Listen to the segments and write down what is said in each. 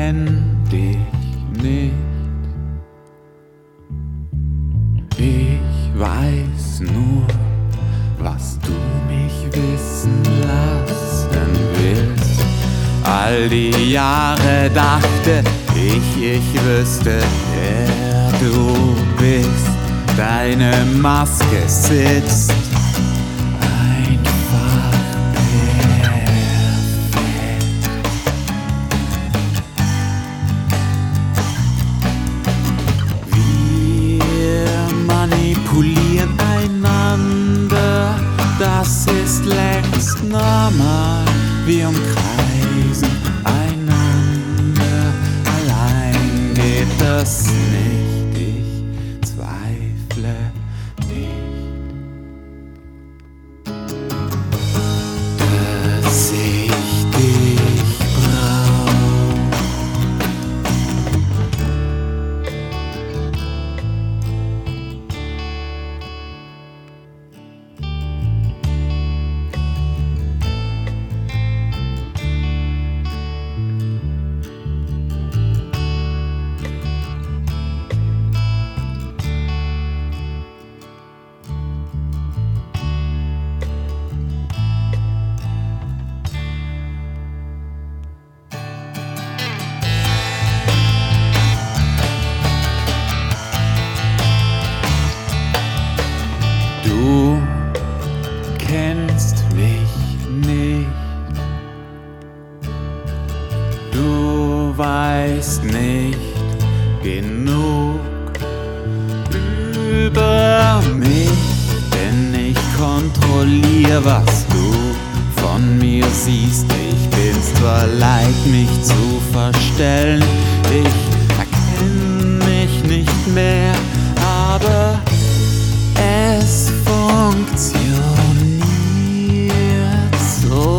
kenn dich nicht. Ich weiß nur, was du mich wissen lassen willst. All die Jahre dachte ich wüsste, wer du bist. Deine Maske sitzt einfach perfekt. Wir manipulieren einander, das ist längst normal. Wir umkreisen einander, allein geht das nicht, ich zweifle nicht, dass ich dich brauch. Du kennst mich nicht, du weißt nicht genug über mich, denn ich kontrolliere, was du von mir siehst. Ich bin's zwar leid, mich zu verstellen, ich erkenne mich nicht mehr, aber es funktioniert so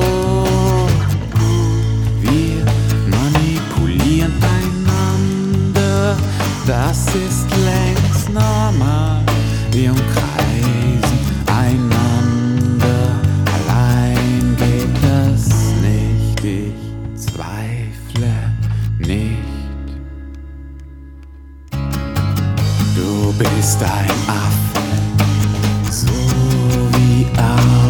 gut. Wir manipulieren einander, das ist längst normal. Wir umkreisen einander, allein geht das nicht, ich zweifle nicht. Du bist ein Affe, so wie auch